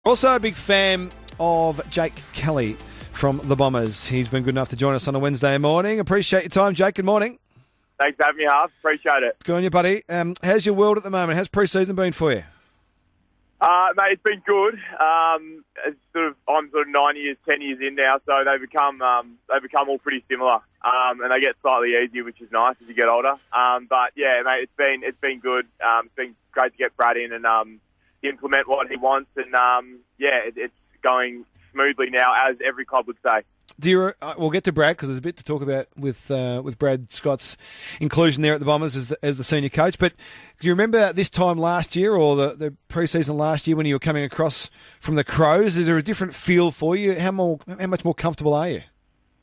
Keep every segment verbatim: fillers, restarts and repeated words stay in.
Also a big fan of Jake Kelly from the Bombers. He's been good enough to join us on a Wednesday morning. Appreciate your time, Jake. Good morning. Thanks for having me, Harv. Appreciate it. Good on you, buddy. Um, how's your world at the moment? How's pre-season been for you? Uh, mate, it's been good. Um, it's sort of, I'm sort of nine years, ten years in now, so they become um, they become all pretty similar, um, and they get slightly easier, which is nice as you get older. Um, but yeah, mate, it's been it's been good. Um, it's been great to get Brad in and um, implement what he wants, and um, yeah, it, it's going smoothly now, as every club would say. Do you, uh, we'll get to Brad because there's a bit to talk about with uh, with Brad Scott's inclusion there at the Bombers as the, as the senior coach. But do you remember this time last year or the, the pre-season last year when you were coming across from the Crows? Is there a different feel for you? How more, how much more comfortable are you?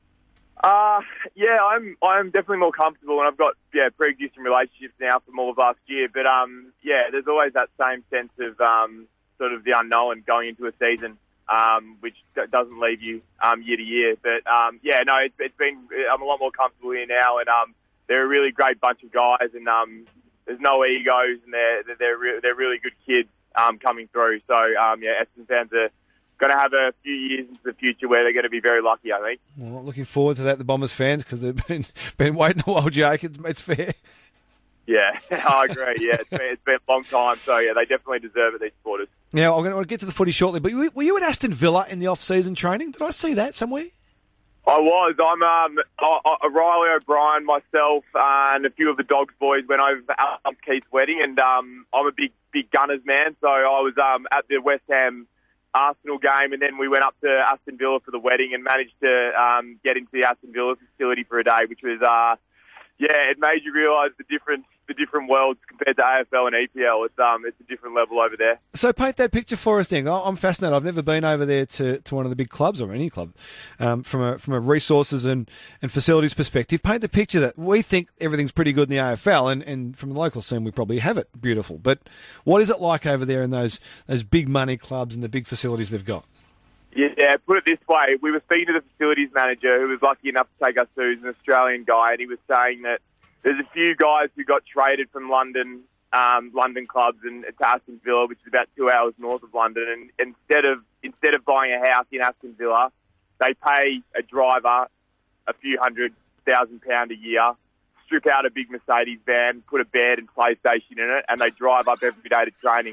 Uh, yeah, I'm I'm definitely more comfortable, and I've got yeah pre-existing relationships now from all of last year. But um, yeah, there's always that same sense of um, sort of the unknown going into a season. Um, which doesn't leave you um, year to year. But, um, yeah, no, it's, it's been, I'm a lot more comfortable here now, and um, they're a really great bunch of guys, and um, there's no egos, and they're they're, re- they're really good kids um, coming through. So, um, yeah, Essendon fans are going to have a few years into the future where they're going to be very lucky, I think. Well, looking forward to that, the Bombers fans, because they've been, been waiting a while, Jake. It's, it's fair. Yeah, I agree. Yeah, it's been, it's been a long time. So, yeah, they definitely deserve it, these supporters. Now, I'm going to get to the footy shortly, but were you at Aston Villa in the off-season training? Did I see that somewhere? I was. I'm um, I, I, Riley O'Brien, myself, uh, and a few of the Dogs boys went over for Al Keith's wedding, and um, I'm a big, big Gunners man, so I was um, at the West Ham Arsenal game, and then we went up to Aston Villa for the wedding and managed to um, get into the Aston Villa facility for a day, which was, uh, yeah, it made you realise the difference. The different worlds compared to A F L and E P L. It's um, it's a different level over there. So paint that picture for us, then. I'm fascinated. I've never been over there to, to one of the big clubs or any club um, from a from a resources and, and facilities perspective. Paint the picture that we think everything's pretty good in the A F L, and, and from the local scene we probably have it beautiful. But what is it like over there in those those big money clubs and the big facilities they've got? Yeah, put it this way. We were speaking to the facilities manager who was lucky enough to take us through. He's an Australian guy, and he was saying that there's a few guys who got traded from London, um, London clubs, and to Aston Villa, which is about two hours north of London. And instead of instead of buying a house in Aston Villa, they pay a driver a few hundred thousand pound a year, strip out a big Mercedes van, put a bed and PlayStation in it, and they drive up every day to training.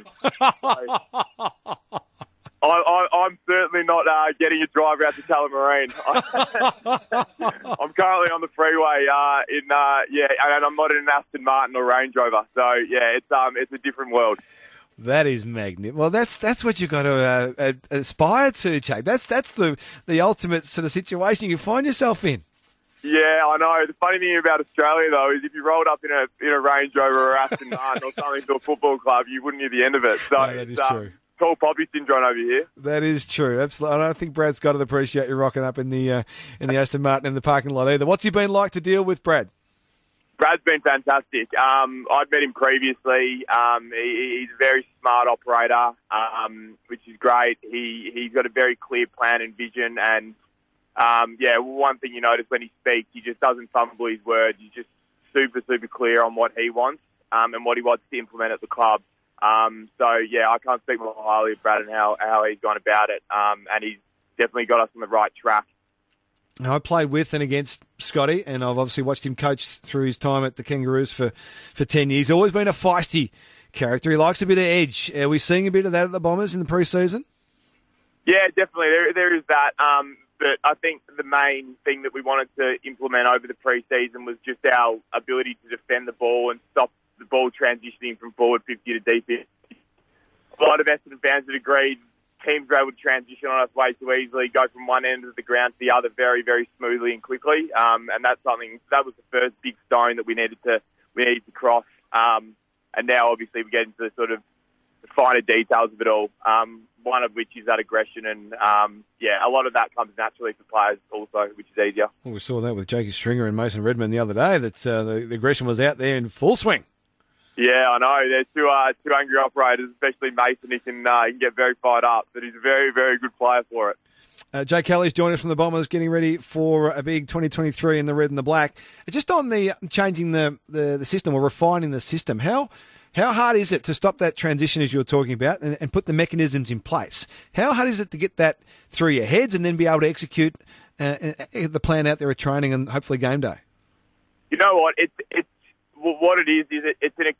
So, I, I, I'm certainly not uh, getting a driver out to Tullamarine. I'm currently on the freeway uh, in uh, yeah, and I'm not in an Aston Martin or Range Rover. So yeah, it's um, it's a different world. That is magnificent. Well, that's that's what you've got to uh, aspire to, Jake. That's that's the the ultimate sort of situation you find yourself in. Yeah, I know. The funny thing about Australia, though, is if you rolled up in a in a Range Rover or Aston Martin or something to a football club, you wouldn't hear the end of it. So no, that is um, true. Tall poppy syndrome over here. That is true. Absolutely. I don't think Brad's got to appreciate you rocking up in the uh, in the Aston Martin in the parking lot either. What's he been like to deal with, Brad? Brad's been fantastic. Um, I'd met him previously. Um, he, he's a very smart operator, um, which is great. He he's got a very clear plan and vision. And um, yeah, one thing you notice when he speaks, he just doesn't fumble his words. He's just super super clear on what he wants um, and what he wants to implement at the club. Um, so, yeah, I can't speak more highly of Brad and how, how he's gone about it, um, and he's definitely got us on the right track. I played with and against Scotty, and I've obviously watched him coach through his time at the Kangaroos for, for ten years. He's always been a feisty character. He likes a bit of edge. Are we seeing a bit of that at the Bombers in the pre-season? Yeah, definitely. There, there is that. Um, but I think the main thing that we wanted to implement over the pre-season was just our ability to defend the ball and stop the ball transitioning from forward fifty to deep fifty. A lot of Essendon fans had agreed teams were able to transition on us way too easily, go from one end of the ground to the other very, very smoothly and quickly. Um, and that's something that was the first big stone that we needed to we needed to cross. Um, and now, obviously, we get into the sort of the finer details of it all. Um, one of which is that aggression, and um, yeah, a lot of that comes naturally for players also, which is easier. Well, we saw that with Jakey Stringer and Mason Redman the other day. That uh, the, the aggression was out there in full swing. Yeah, I know. There's two uh, two angry operators, especially Mason. He can, uh, he can get very fired up, but he's a very, very good player for it. Uh, Jake Kelly's joined us from the Bombers, getting ready for a big twenty twenty-three in the red and the black. Just on the changing the, the, the system or refining the system, how How hard is it to stop that transition as you were talking about and, and put the mechanisms in place? How hard is it to get that through your heads and then be able to execute uh, the plan out there at training and hopefully game day? You know what? It's it's what it is. Is it, it's an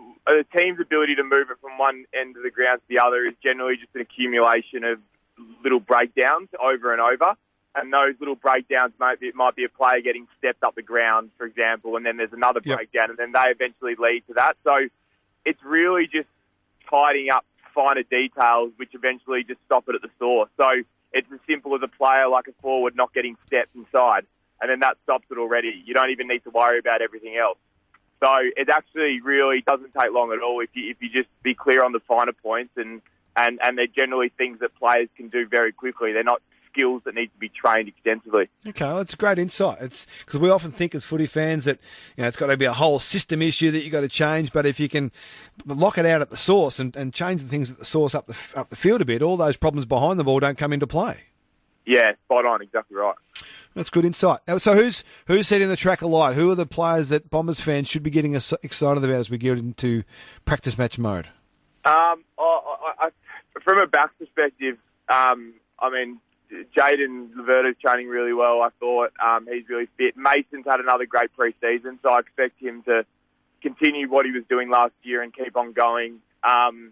a team's ability to move it from one end of the ground to the other is generally just an accumulation of little breakdowns over and over. And those little breakdowns might be, it might be a player getting stepped up the ground, for example, and then there's another Yep. breakdown, and then they eventually lead to that. So it's really just tidying up finer details, which eventually just stop it at the source. So it's as simple as a player like a forward not getting stepped inside, and then that stops it already. You don't even need to worry about everything else. So it actually really doesn't take long at all if you if you just be clear on the finer points, and, and, and they're generally things that players can do very quickly. They're not skills that need to be trained extensively. Okay, well, that's a great insight. It's because we often think as footy fans that you know it's got to be a whole system issue that you got to change. But if you can lock it out at the source and, and change the things at the source up the up the field a bit, all those problems behind the ball don't come into play. Yeah, spot on, exactly right. That's good insight. So who's who's setting the track alight? Who are the players that Bombers fans should be getting excited about as we get into practice match mode? Um, I, I, I, from a back perspective, um, I mean, Jaden Laverta's training really well, I thought. Um, he's really fit. Mason's had another great pre-season, so I expect him to continue what he was doing last year and keep on going. Um,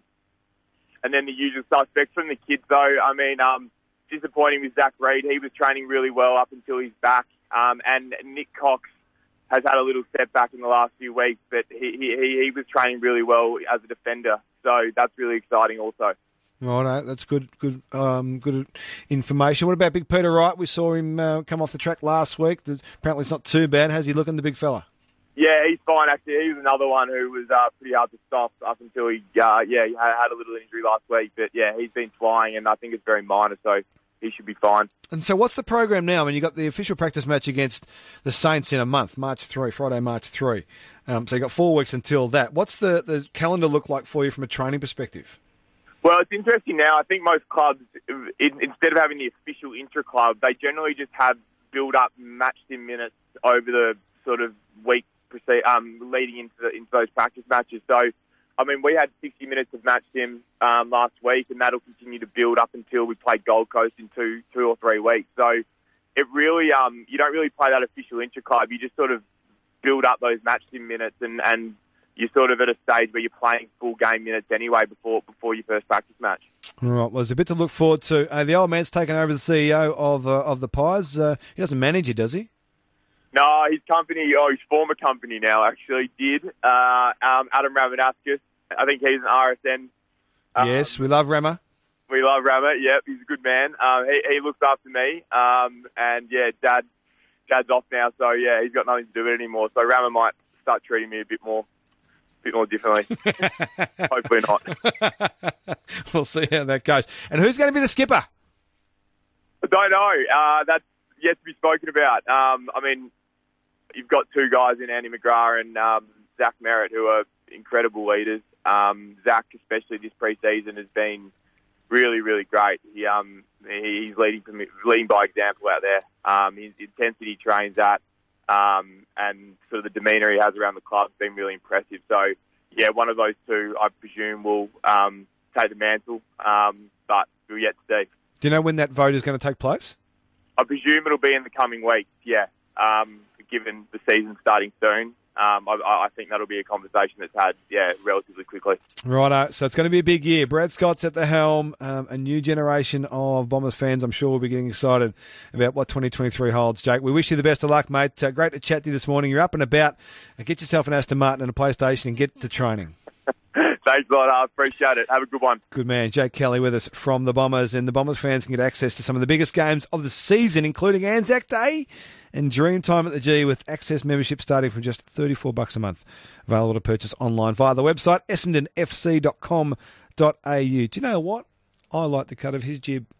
and then the usual suspects from the kids, though, I mean, um, disappointing with Zach Reid. He was training really well up until he's back. Um, and Nick Cox has had a little setback in the last few weeks, but he, he, he was training really well as a defender. So that's really exciting also. Right, that's good, good, um, good information. What about Big Peter Wright? We saw him uh, come off the track last week. Apparently, it's not too bad. How's he looking, the big fella? Yeah, he's fine. Actually, he was another one who was uh, pretty hard to stop up until he, uh, yeah, he had a little injury last week. But yeah, he's been flying, and I think it's very minor, so he should be fine. And so, what's the program now? I mean, you got the official practice match against the Saints in a month, March third, Friday, March third. Um, so you got four weeks until that. What's the the calendar look like for you from a training perspective? Well, it's interesting now. I think most clubs, in, instead of having the official intra-club, they generally just have build-up match sim minutes over the sort of week um, leading into, the, into those practice matches. So, I mean, we had sixty minutes of match sim um, last week, and that'll continue to build up until we play Gold Coast in two, two or three weeks. So, it really, um, you don't really play that official intra-club. You just sort of build up those match sim minutes and, and you're sort of at a stage where you're playing full game minutes anyway before before your first practice match. All right, well, there's a bit to look forward to. Uh, the old man's taken over as the C E O of uh, of the Pies. Uh, he doesn't manage it, does he? No, his company, oh, his former company now actually did. Uh, um, Adam Ramadauskas, I think he's an R S N. Um, yes, we love Rama. We love Rama. Yep, he's a good man. Um, he, he looks after me, um, and yeah, Dad, Dad's off now, so yeah, he's got nothing to do with it anymore. So Rama might start treating me a bit more. bit more differently. Hopefully not. We'll see how that goes. And who's going to be the skipper? I don't know. Uh, that's yet to be spoken about. Um, I mean, you've got two guys in Andy McGrath and um, Zach Merritt who are incredible leaders. Um, Zach, especially this pre-season, has been really, really great. He, um, he he's leading from, leading by example out there. Um, his intensity trains at. Um, and sort of the demeanour he has around the club has been really impressive. So, yeah, one of those two, I presume, will um, take the mantle, um, but we'll yet to see. Do you know when that vote is going to take place? I presume it'll be in the coming weeks, yeah, um, given the season starting soon. Um, I, I think that'll be a conversation that's had, yeah, relatively quickly. Righto, so it's going to be a big year. Brad Scott's at the helm. Um, a new generation of Bombers fans, I'm sure, will be getting excited about what twenty twenty-three holds. Jake, we wish you the best of luck, mate. Uh, great to chat to you this morning. You're up and about. Uh, get yourself an Aston Martin and a PlayStation and get to training. Thanks a lot. I appreciate it. Have a good one. Good man. Jake Kelly with us from the Bombers. And the Bombers fans can get access to some of the biggest games of the season, including Anzac Day and Dreamtime at the G, with Access membership starting from just thirty-four bucks a month. Available to purchase online via the website, essendon f c dot com dot a u. Do you know what? I like the cut of his jib.